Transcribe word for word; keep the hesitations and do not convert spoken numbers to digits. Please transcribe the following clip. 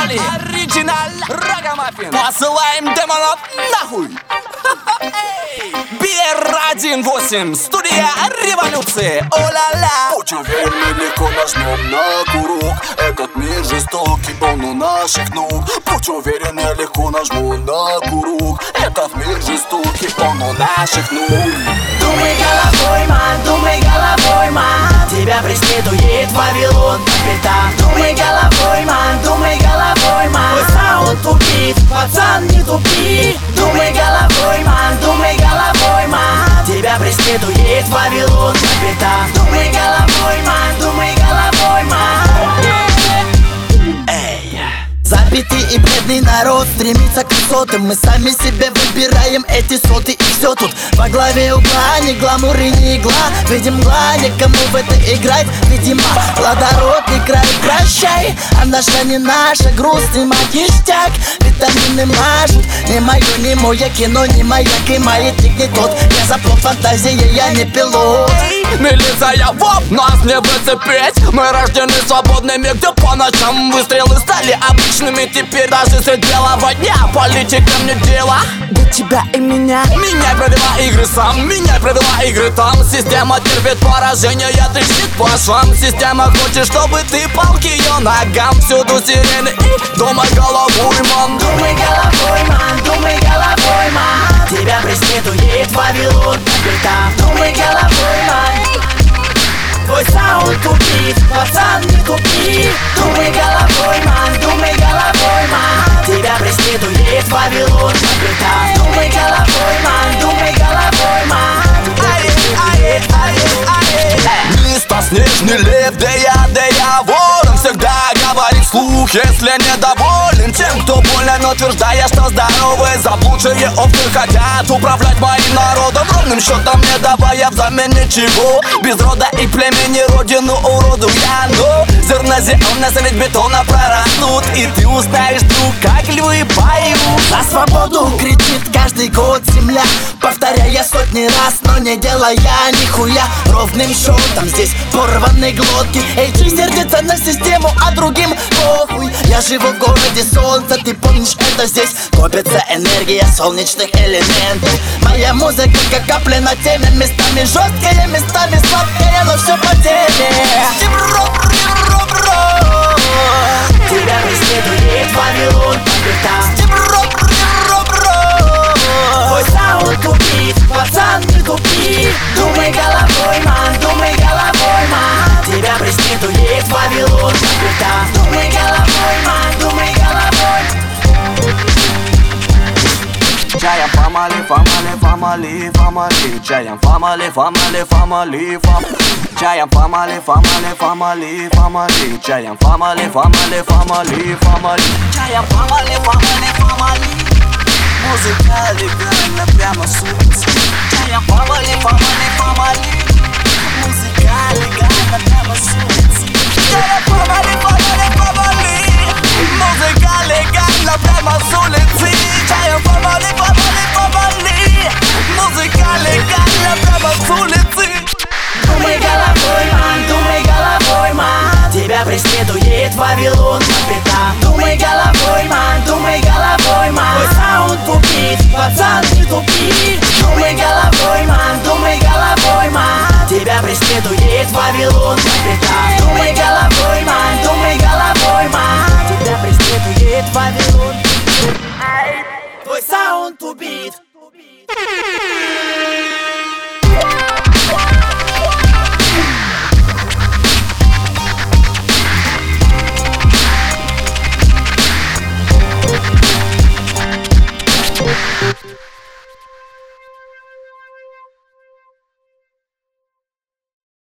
Поехали! Оригинал Рагамаффин. Посылаем демонов нахуй. би эр один восемь, студия революции. О-ла-ла. Будь уверен, легко нажмем на курок. Этот мир жестокий, полно наших ног. Будь уверен, я легко нажму на курок. Этот мир жестокий, полно наших ног. Думай головой, ман, думай головой, ман. Тебя преследует Вавилон по пятам. Думай головой, ман, думай головой, ман. Твой саунд тупит, пацан, не тупи. Думай головой, ман, думай головой, ман. Тебя преследует Вавилон по пятам. Думай головой, ман, думай головой, ман. Эй! Забитый и бедный народ стремится к высотам. Мы сами себе выбираем эти соты, и все тут во главе угла. Ни гламур и ни игла. Видим мгла, никому в это играть. Видимо, плодородный край, прощай. А наша не наша, грусть и ништяк. Витамины мажут. Не мое, не мое кино, не маяк и маятник не тот. Я заплот фантазии, я не пилот. Милиция, воп, нас не выцепить. Мы рождены свободными, где по ночам выстрелы стали обычными. Теперь даже средь белого дня политикам не дело до тебя и меня. Меняй правила игры сам, меняй правила игры там. Система терпит поражение, трещит по швам. Система хочет, чтобы ты пал к ее ногам. Всюду сирены и думай головой, ман. Думай головой, ман, думай головой, ман. Тебя преследует Вавилон по пятам. Думай головой, ман. Твой саунд тупит, пацан, не тупи. Думай головой, ман, думай головой, ман. Тебя преследует Вавилон по пятам. Думай головой, ман, думай головой, ман. Ай, ай, ай, ай. Мистер Снежный Лев, да я, да я ворон. Всегда говорит вслух, если недоволен тем, кто болен, утверждая, что здоровые заблудшие овцы хотят управлять моим народом. Ровным счетом не давая взамен ничего. Без рода и племени родину уроду я. Но зерна зеленые средь бетона прорастут, и ты узнаешь, друг, как львы поют. За свободу кричит каждый год земля, повторяя сотни раз, но не делая нихуя. Ровным счетом здесь порваны глотки. Эйчи сердится на систему, а другим похуй. Я живу в городе солнца, ты помнишь это? Здесь копится энергия солнечных элементов. Моя музыка как капля на теме. Местами жесткая, местами сладкая, но все по теме. Тебя преследует Вавилон по пятам. Твой саунд тупит, пацан, не тупи. Думай головой, ман, думай головой, ман. Тебя преследует Вавилон по пятам. Думай головой, ман, думай головой. Giant family, family, family, family. Giant family, family, family, family. Giant family, family, family, family. Giant family, family, family, family. Giant family, family, family. Музыка легально прямо с улицы. Giant family, family, family. Музыка легально прямо с улицы. Giant family, family, family. Музыка легально прямо с улицы. Giant family, family, family. Музыка легально прямо с улицы. Думай головой, ман, думай головой, ман. Тебя преследует Вавилон по пятам. Думай головой, ман, думай головой, ман. Твой саунд тупит, пацан, не тупи. Думай головой, ман, думай головой, ман. Тебя преследует Вавилон по пятам. Думай головой, ман.